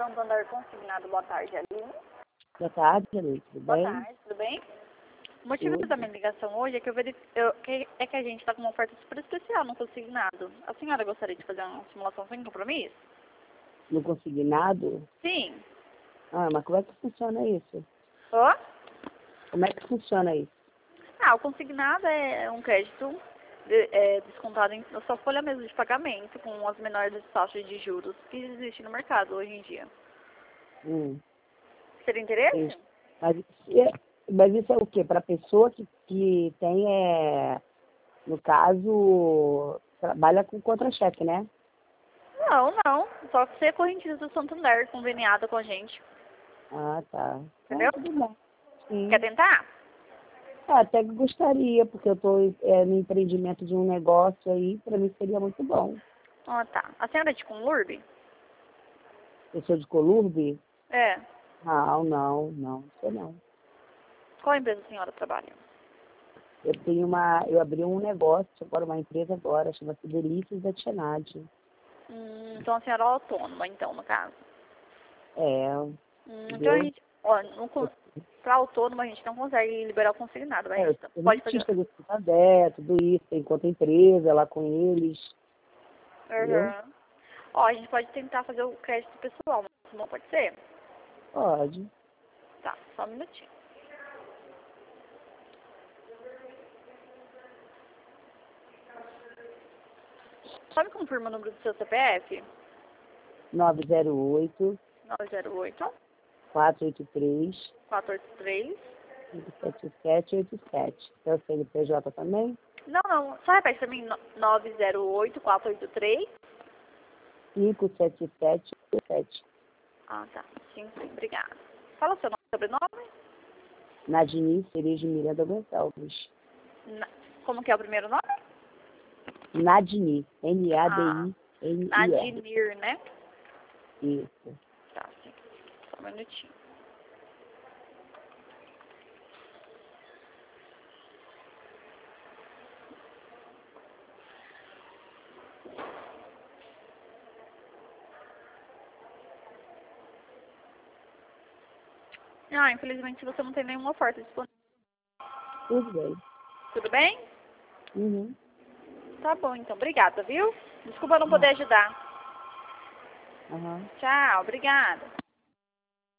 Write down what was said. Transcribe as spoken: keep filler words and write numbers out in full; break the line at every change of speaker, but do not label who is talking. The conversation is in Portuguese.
Santander Consignado, boa tarde, Aline.
Boa tarde, Aline, tudo
Boa
bem?
tarde, tudo bem? O motivo
Tudo.
da minha ligação hoje é que eu verif... eu... que- é que a gente está com uma oferta super especial no consignado. A senhora gostaria de fazer uma simulação sem compromisso?
No consignado?
Sim.
Ah, mas como é que funciona isso?
Ó?
Como é que funciona isso?
Ah, o consignado é um crédito de- é, descontado em, na sua folha mesmo de pagamento, com as menores taxas de juros que existem no mercado hoje em dia.
Hum,
Seria interesse?
isso. Mas, isso é, mas isso é o quê? Para pessoa que, que tem, é, no caso, trabalha com contra-cheque, né?
Não, não. Só que ser correntista do Santander, conveniada com a gente.
Ah, tá.
Entendeu?
Ah, tudo bem.
Quer
Sim.
tentar?
Ah, até que gostaria, porque eu estou no empreendimento de um negócio aí, para mim seria muito bom.
Ah, tá. A senhora é de Conlurb?
Eu sou de Colurbe?
É.
Não, não, não, sei não.
Qual empresa a senhora trabalha?
Eu tenho uma, eu abri um negócio agora, uma empresa agora, chama-se Delícias da Tienade.
Hum, então a senhora é autônoma, então, no caso.
É,
Hum, então a
eu,
gente, ó, não, con- pra autônomo a gente não consegue liberar o consignado, mas a
é, eu
gente
sou
pode fazer.
dentista do Santander, tudo isso, tem conta empresa lá com eles, entendeu?
Uhum. Ó, a gente pode tentar fazer o crédito pessoal, mas não pode ser?
Pode.
Tá, só um minutinho. Só me confirma o número do seu C P F?
nove zero oito,
nove zero oito,
quatro oito três,
quatro oito três.
cinco sete sete oito sete. É o C N P J também?
Não, não, só repete pra mim, no- nove zero oito, quatro oito três.
cinco sete sete oito sete.
Ah, tá. Sim, sim, obrigada. Fala o seu nome e sobrenome.
Nadine Cerejo Miranda Gonçalves.
Na- Como que é o primeiro nome?
Nadine,
Ah,
N-A-D-I-N-I-R.
Nadinir, né?
Isso.
Tá, sim. Só um minutinho. Ah, infelizmente você não tem nenhuma oferta disponível.
Tudo bem.
Tudo bem?
Uhum.
Tá bom, então. Obrigada, viu? Desculpa não
Ah,
poder ajudar.
aham.
Tchau, obrigada.